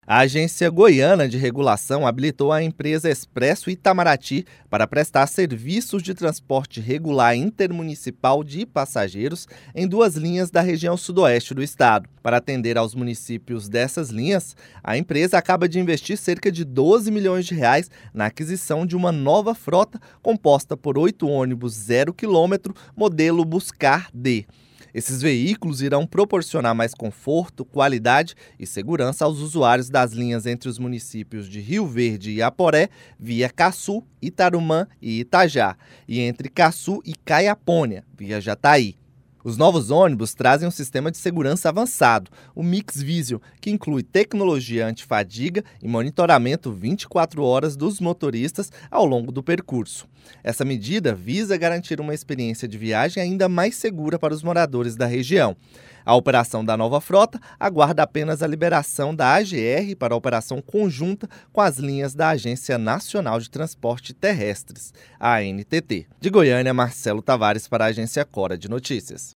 A Agência Goiana de Regulação habilitou a empresa Expresso Itamaraty para prestar serviços de transporte regular intermunicipal de passageiros em 2 linhas da região sudoeste do estado. Para atender aos municípios dessas linhas, a empresa acaba de investir cerca de R$ 12 milhões na aquisição de uma nova frota composta por 8 ônibus 0 km, modelo Buscar D. Esses veículos irão proporcionar mais conforto, qualidade e segurança aos usuários das linhas entre os municípios de Rio Verde e Aporé, via Caçu, Itarumã e Itajá, e entre Caçu e Caiapônia, via Jataí. Os novos ônibus trazem um sistema de segurança avançado, o Mix Vision, que inclui tecnologia antifadiga e monitoramento 24 horas dos motoristas ao longo do percurso. Essa medida visa garantir uma experiência de viagem ainda mais segura para os moradores da região. A operação da nova frota aguarda apenas a liberação da AGR para a operação conjunta com as linhas da Agência Nacional de Transporte Terrestres, a ANTT. De Goiânia, Marcelo Tavares para a Agência Cora de Notícias.